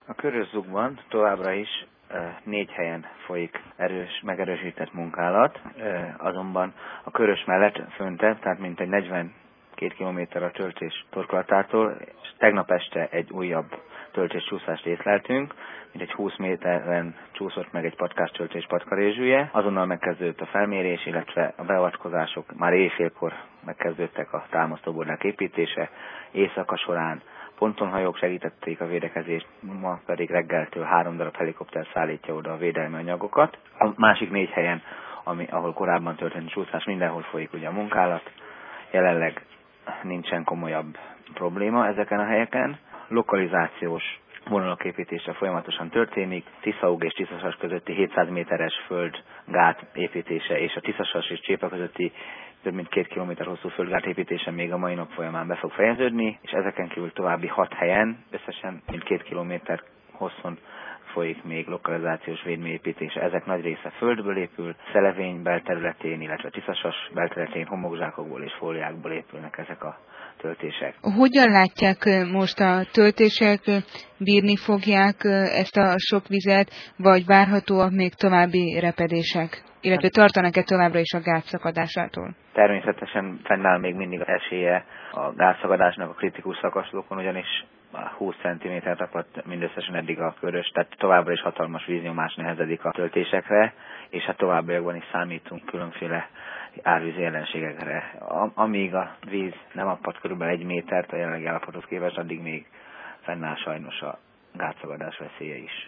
A Körös-Zugban továbbra is 4 helyen folyik megerősített munkálat, azonban a Körös mellett föntebb, tehát mintegy 42 km a töltés torkolatától, és tegnap este egy újabb töltéscsúszást észleltünk, mintegy 20 méteren csúszott meg egy patkás töltés patkarézsűje. Azonnal megkezdődött a felmérés, illetve a beavatkozások, már éjfélkor megkezdődtek a támasztóbordák építése, éjszaka során pontonhajók segítették a védekezést, ma pedig reggeltől 3 darab helikopter szállítja oda a védelmi anyagokat. A másik 4 helyen, ahol korábban történt csúszás, mindenhol folyik ugye a munkálat. Jelenleg nincsen komolyabb probléma ezeken a helyeken. Lokalizációs vonalak építése folyamatosan történik. Tiszaúg és Tiszasas közötti 700 méteres földgát építése és a Tiszasas és Csépa közötti több mint 2 km hosszú földgát építése még a mai nap folyamán be fog fejeződni, és ezeken kívül további 6 helyen, összesen mint 2 km hosszon folyik még lokalizációs védműépítése. Ezek nagy része földből épül, Szelevény belterületén, illetve Tiszasas belterületén homokzsákokból és fóliákból épülnek ezek a töltések. Hogyan látják most a töltések? Bírni fogják ezt a sok vizet, vagy várhatóak még további repedések? Illetve tartanak-e továbbra is a gátszakadásától? Természetesen fennáll még mindig esélye a gátszakadásnak a kritikus szakaszlókon, ugyanis 20 cm tapadt mindösszesen eddig a Körös, tehát továbbra is hatalmas víznyomás nehezedik a töltésekre, és hát továbbiakban is számítunk különféle árvízi jelenségekre. Amíg a víz nem apad körülbelül 1 métert a jelenlegi állapothoz képest, addig még fennáll sajnos a gátszakadás veszélye is.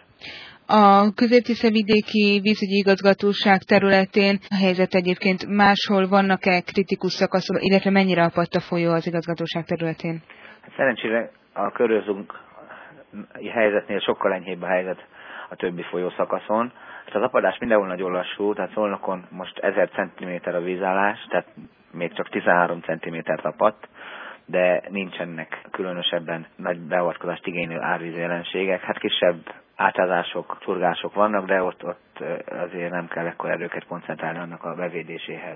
A Közép-Tiszavidéki Vízügyi Igazgatóság területén a helyzet egyébként máshol vannak-e kritikus szakaszok, illetve mennyire apadt a folyó az igazgatóság területén? Szerencsére a Körös-Zug helyzetnél sokkal enyhébb a helyzet a többi folyószakaszon. Az apadás mindenhol nagyon lassú, tehát Szolnokon most 1000 cm a vízállás, tehát még csak 13 cm apadt, de nincsenek különösebben nagy beavatkozást igénylő árvízi jelenségek. Hát kisebb átázások, csurgások vannak, de ott azért nem kell ekkor erőket koncentrálni annak a bevédéséhez.